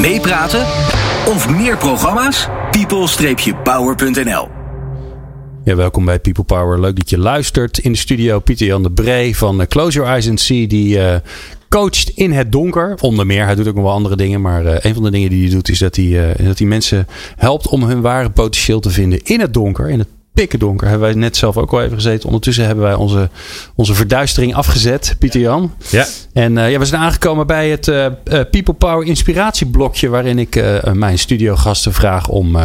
Meepraten of meer programma's? people-power.nl. Ja, welkom bij People Power. Leuk dat je luistert. In de studio Pieter-Jan de Bree van Close Your Eyes and See. Die coacht in het donker. Onder meer, hij doet ook nog wel andere dingen. Maar een van de dingen die hij doet is dat hij mensen helpt om hun ware potentieel te vinden in het donker. In het pikken donker. Hebben wij net zelf ook al even gezeten. Ondertussen hebben wij onze verduistering afgezet, Pieter-Jan. Ja. En we zijn aangekomen bij het People Power inspiratieblokje. Waarin ik mijn studiogasten vraag om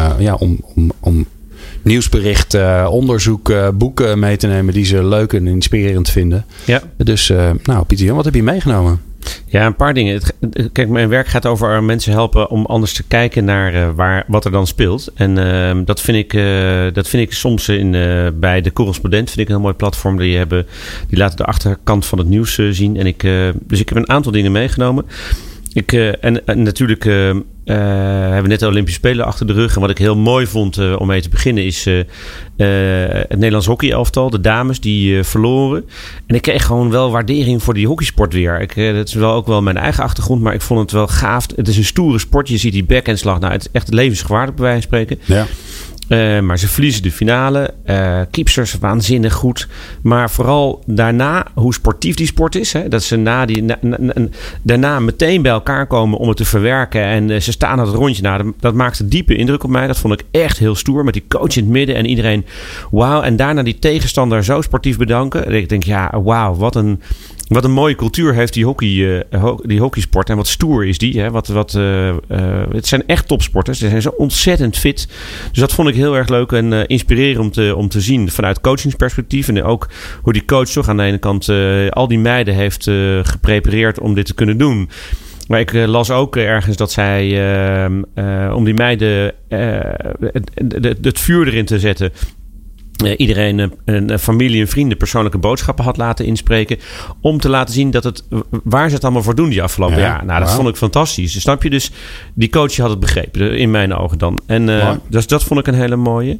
nieuwsbericht, onderzoek, boeken mee te nemen die ze leuk en inspirerend vinden. Ja. Dus, Pieter-Jan, wat heb je meegenomen? Ja, een paar dingen. Kijk, mijn werk gaat over mensen helpen om anders te kijken naar wat er dan speelt. En dat vind ik soms bij De Correspondent vind ik een heel mooi platform. Die laten de achterkant van het nieuws zien. En dus ik heb een aantal dingen meegenomen. Natuurlijk hebben we net de Olympische Spelen achter de rug. En wat ik heel mooi vond om mee te beginnen is het Nederlands hockeyelftal. De dames die verloren. En ik kreeg gewoon wel waardering voor die hockeysport weer. Dat is ook wel mijn eigen achtergrond. Maar ik vond het wel gaaf. Het is een stoere sport. Je ziet die backhandslag. Nou, het is echt levensgevaarlijk bij wijze van spreken. Ja. Maar ze verliezen de finale. Keepsters waanzinnig goed. Maar vooral daarna, hoe sportief die sport is. Hè? Dat ze daarna meteen bij elkaar komen om het te verwerken. En ze staan aan het rondje. Dat maakte diepe indruk op mij. Dat vond ik echt heel stoer. Met die coach in het midden en iedereen. Wauw. En daarna die tegenstander zo sportief bedanken. En ik denk, ja, wauw. Wat een mooie cultuur heeft die hockeysport. En wat stoer is die. Hè? Het zijn echt topsporters. Ze zijn zo ontzettend fit. Dus dat vond ik heel erg leuk en inspirerend om te zien vanuit coachingsperspectief. En ook hoe die coach toch aan de ene kant al die meiden heeft geprepareerd om dit te kunnen doen. Maar ik las ook ergens dat zij om die meiden het vuur erin te zetten. Iedereen, een familie en vrienden persoonlijke boodschappen had laten inspreken. Om te laten zien waar ze het allemaal voor doen die afgelopen jaar. Nou, dat vond ik fantastisch. Snap je? Dus die coach had het begrepen. In mijn ogen dan. En dus dat vond ik een hele mooie.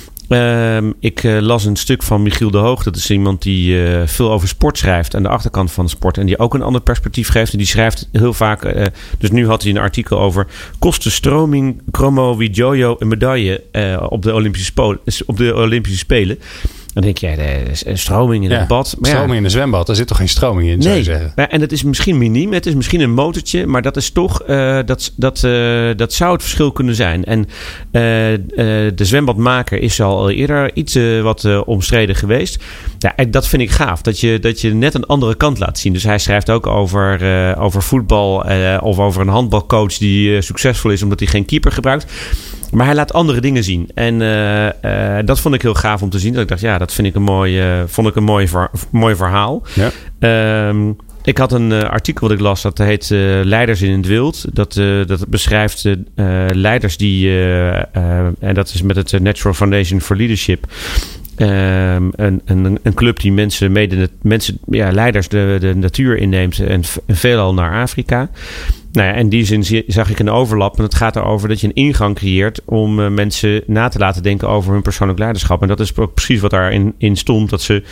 Ik las een stuk van Michiel de Hoog. Dat is iemand die veel over sport schrijft. Aan de achterkant van de sport. En die ook een ander perspectief geeft. En die schrijft heel vaak. Dus nu had hij een artikel over kosten stroming, chromo, jojo en medaille op de Olympische Spelen. Dan denk je, stroming in het bad. Maar stroming in een zwembad, daar zit toch geen stroming in, zou je zeggen? En dat is misschien miniem, het is misschien een motortje, maar dat is toch, dat zou het verschil kunnen zijn. En de zwembadmaker is al eerder iets wat omstreden geweest. Ja, dat vind ik gaaf, dat je net een andere kant laat zien. Dus hij schrijft ook over voetbal of over een handbalcoach die succesvol is omdat hij geen keeper gebruikt. Maar hij laat andere dingen zien. En dat vond ik heel gaaf om te zien. Dat ik dacht, ja, dat vind ik een mooi verhaal. Ja. Ik had een artikel dat ik las. Dat heet Leiders in het Wild. Dat beschrijft leiders die... en dat is met het Natural Foundation for Leadership. Een club die leiders de natuur inneemt. En veelal naar Afrika. Nou ja, in die zin zag ik een overlap. En het gaat erover dat je een ingang creëert om mensen na te laten denken over hun persoonlijk leiderschap. En dat is ook precies wat daarin stond. Dat ze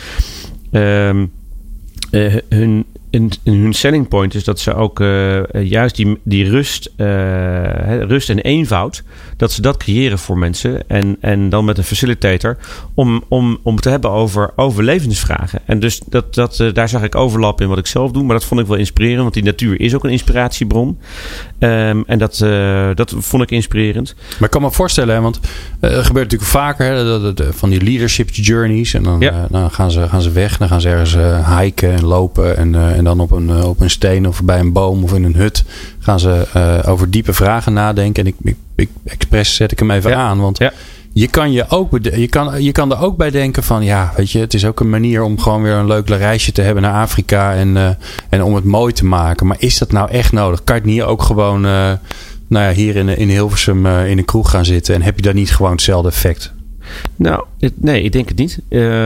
hun selling point is dat ze ook juist die rust en eenvoud, dat ze dat creëren voor mensen. En dan met een facilitator om te hebben over overlevensvragen. En dus daar zag ik overlap in wat ik zelf doe. Maar dat vond ik wel inspirerend, want die natuur is ook een inspiratiebron. En dat vond ik inspirerend. Maar ik kan me voorstellen, hè, want er gebeurt natuurlijk vaker van die leadership journeys. En dan gaan ze weg. Dan gaan ze ergens hiken en lopen. En dan op een steen of bij een boom of in een hut gaan ze over diepe vragen nadenken. En ik expres zet ik hem even aan. Want je kan er ook bij denken van, ja, weet je, het is ook een manier om gewoon weer een leuk reisje te hebben naar Afrika en om het mooi te maken. Maar is dat nou echt nodig? Kan je het niet ook gewoon hier in Hilversum in een kroeg gaan zitten en heb je dan niet gewoon hetzelfde effect? Nou, nee, ik denk het niet.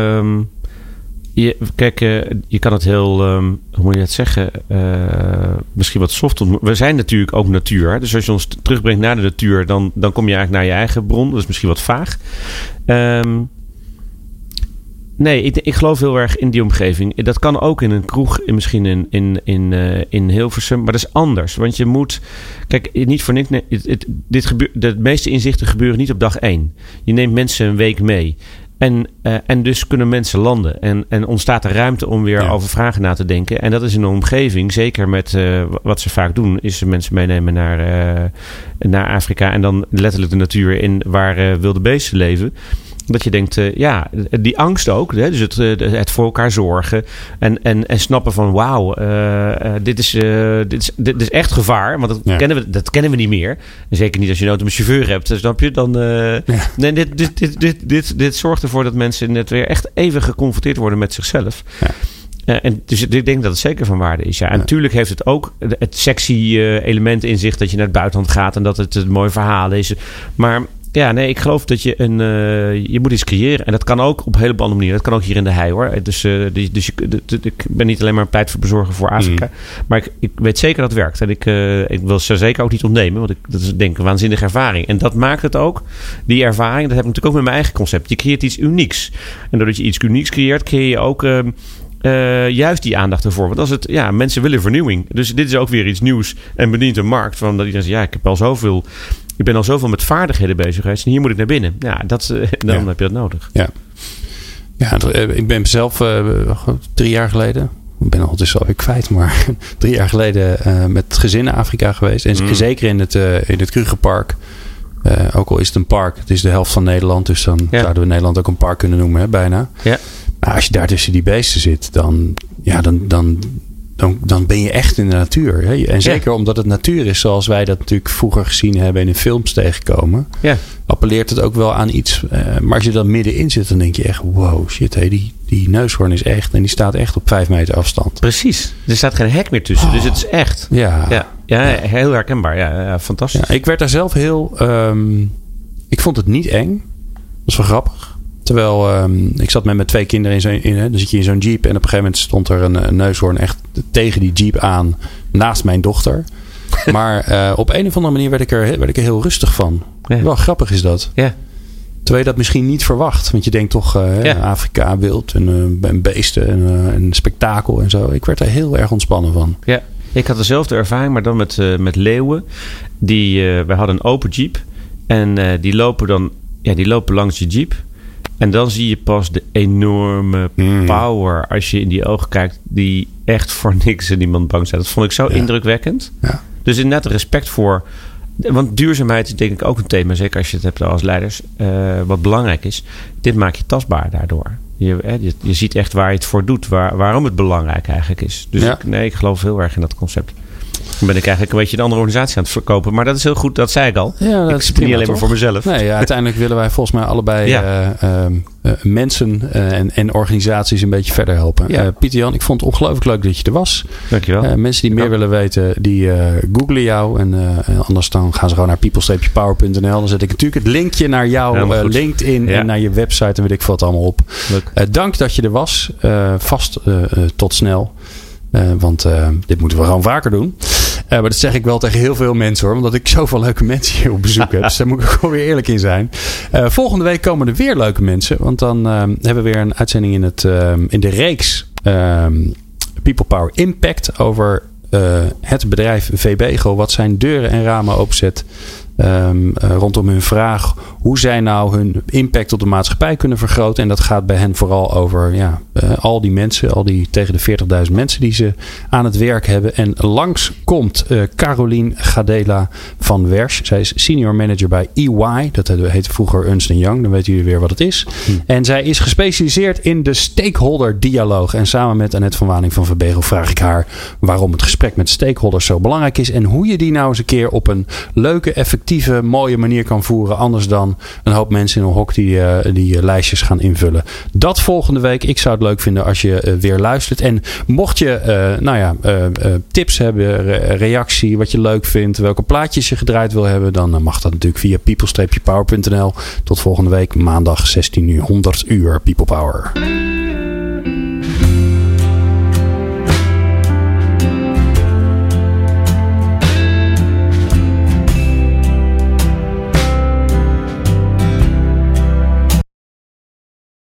Je kan het heel, hoe moet je dat zeggen, misschien wat soft. We zijn natuurlijk ook natuur. Hè? Dus als je ons terugbrengt naar de natuur, dan kom je eigenlijk naar je eigen bron. Dat is misschien wat vaag. Nee, ik geloof heel erg in die omgeving. Dat kan ook in een kroeg, misschien in Hilversum, maar dat is anders. Want je moet, kijk, niet voor niks. De meeste inzichten gebeuren niet op dag 1. Je neemt mensen een week mee. En dus kunnen mensen landen. En ontstaat er ruimte om weer over vragen na te denken. En dat is in een omgeving, zeker met wat ze vaak doen, is mensen meenemen naar Afrika. En dan letterlijk de natuur in waar wilde beesten leven. Dat je denkt, die angst ook. Hè? Dus het voor elkaar zorgen. En snappen van wauw, dit is echt gevaar. Want dat kennen we niet meer. En zeker niet als je een auto met chauffeur hebt. Snap je? Dan, nee, dit zorgt ervoor dat mensen net weer echt even geconfronteerd worden met zichzelf. Ja. En dus ik denk dat het zeker van waarde is. Ja. En natuurlijk heeft het ook het sexy element in zich dat je naar het buitenland gaat en dat het een mooi verhaal is. Maar ja, nee, ik geloof dat je moet iets creëren. En dat kan ook op een heleboel andere manieren. Dat kan ook hier in de hei, hoor. Dus ik ben niet alleen maar een pleitbezorger voor Afrika. Maar ik weet zeker dat het werkt. En ik wil ze zeker ook niet ontnemen. Want dat is denk ik een waanzinnige ervaring. En dat maakt het ook, die ervaring. Dat heb ik natuurlijk ook met mijn eigen concept. Je creëert iets unieks. En doordat je iets unieks creëert, creëer je ook juist die aandacht ervoor. Want als het, mensen willen vernieuwing. Dus dit is ook weer iets nieuws. En bedient een markt van dat iedereen zegt, ik ben al zoveel met vaardigheden bezig geweest. En hier moet ik naar binnen. Ja, dan heb je dat nodig. Ja, ik ben zelf 3 jaar geleden. Ik ben ondertussen alweer kwijt. Maar 3 jaar geleden met het gezin naar Afrika geweest. En zeker in het Krugerpark. Ook al is het een park. Het is de helft van Nederland. Dus dan zouden we Nederland ook een park kunnen noemen. Hè, bijna. Ja. Maar als je daar tussen die beesten zit. Dan ben je echt in de natuur. Hè? En zeker omdat het natuur is zoals wij dat natuurlijk vroeger gezien hebben en in films tegenkomen. Ja. Appelleert het ook wel aan iets. Maar als je dan middenin zit, dan denk je echt, wow, shit, die neushoorn is echt. En die staat echt op 5 meter afstand. Precies. Er staat geen hek meer tussen. Dus het is echt. Ja, heel herkenbaar. Ja, fantastisch. Ja, ik werd daar zelf heel... ik vond het niet eng. Dat is wel grappig. Terwijl ik zat met mijn 2 kinderen dan zit je in zo'n jeep. En op een gegeven moment stond er een neushoorn echt tegen die jeep aan. Naast mijn dochter. Maar op een of andere manier werd ik er heel rustig van. Ja. Wel grappig is dat. Ja. Terwijl je dat misschien niet verwacht. Want je denkt toch Afrika, wild en beesten en spektakel en zo. Ik werd er heel erg ontspannen van. Ja, ik had dezelfde ervaring. Maar dan met leeuwen. We hadden een open jeep. En die lopen langs je jeep. En dan zie je pas de enorme power als je in die ogen kijkt, die echt voor niks en niemand bang zijn. Dat vond ik zo indrukwekkend. Ja. Dus inderdaad respect voor. Want duurzaamheid is denk ik ook een thema, zeker als je het hebt als leiders, wat belangrijk is. Dit maakt je tastbaar daardoor. Je ziet echt waar je het voor doet, waarom het belangrijk eigenlijk is. Dus ik geloof heel erg in dat concept. Dan ben ik eigenlijk een beetje een andere organisatie aan het verkopen. Maar dat is heel goed, dat zei ik al. Ja, dat is niet alleen maar voor mezelf. Nee, uiteindelijk willen wij volgens mij allebei mensen en organisaties een beetje verder helpen. Ja. Pieter-Jan, ik vond het ongelooflijk leuk dat je er was. Dankjewel. Mensen die meer willen weten, die googlen jou. En anders dan gaan ze gewoon naar people-power.nl. Dan zet ik natuurlijk het linkje naar jouw LinkedIn en naar je website. En weet ik veel wat allemaal op. Dank dat je er was. Vast tot snel. Want dit moeten we gewoon vaker doen. Maar dat zeg ik wel tegen heel veel mensen hoor. Omdat ik zoveel leuke mensen hier op bezoek heb. Dus daar moet ik ook wel weer eerlijk in zijn. Volgende week komen er weer leuke mensen. Want dan hebben we weer een uitzending in de reeks People Power Impact. Over het bedrijf VBEGO. Wat zijn deuren en ramen openzet. Rondom hun vraag hoe zij nou hun impact op de maatschappij kunnen vergroten. En dat gaat bij hen vooral over al die mensen, al die tegen de 40.000 mensen die ze aan het werk hebben. En langs komt Carolien Gadela van Wersch. Zij is senior manager bij EY. Dat heette vroeger Ernst & Young. Dan weten jullie weer wat het is. En zij is gespecialiseerd in de stakeholder dialoog. En samen met Annette van Waning van VBEGO vraag ik haar waarom het gesprek met stakeholders zo belangrijk is. En hoe je die nou eens een keer op een leuke, effectieve, mooie manier kan voeren. Anders dan een hoop mensen in een hok die lijstjes gaan invullen. Dat volgende week. Ik zou het leuk vinden als je weer luistert. En mocht je tips hebben, reactie, wat je leuk vindt, welke plaatjes je gedraaid wil hebben, dan mag dat natuurlijk via people-power.nl. Tot volgende week, maandag 16 uur, 100 uur People Power.